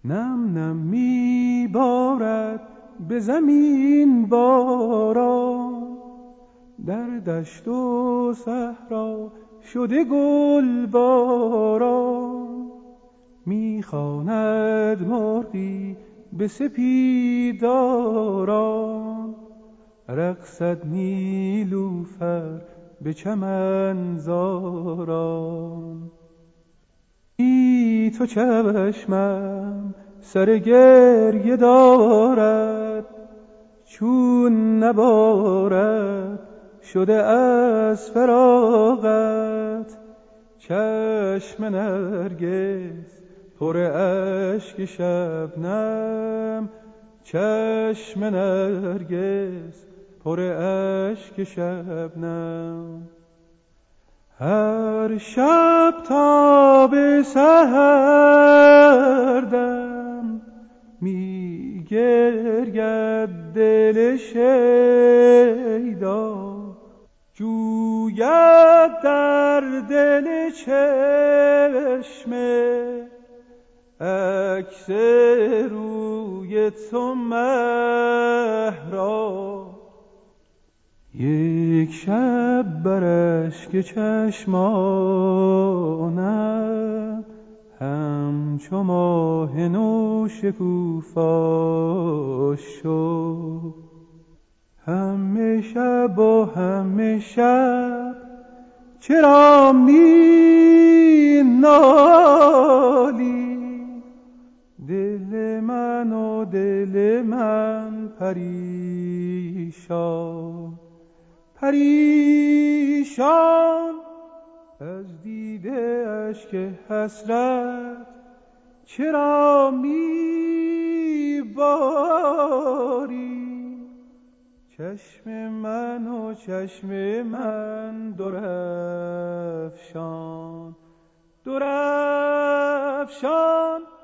نم نم می بارد به زمین باران، در دشت و صحرا شده گل باران. میخواند مرغی به سپیداران، رقصد نیلوفر به چمن زاران. تو چشمم سر گریه دارد، چون نبارد شده از فراغت. چشم نرگس پر اشک شبنم، چشم نرگس پر اشک شبنم. هر شب تا به سحردم می گرید دل شیدا، جوید در دل چشمه عکس روی تو مهرا. یک شب بر اشک چشمانم همچو ماه نو شکوفا شد. همه شب و همه شب چرا می نالی؟ دل من و دل من پریشان پریشان از دیده اشک حسرت چرا می باری؟ چشم من و چشم من درفشان درفشان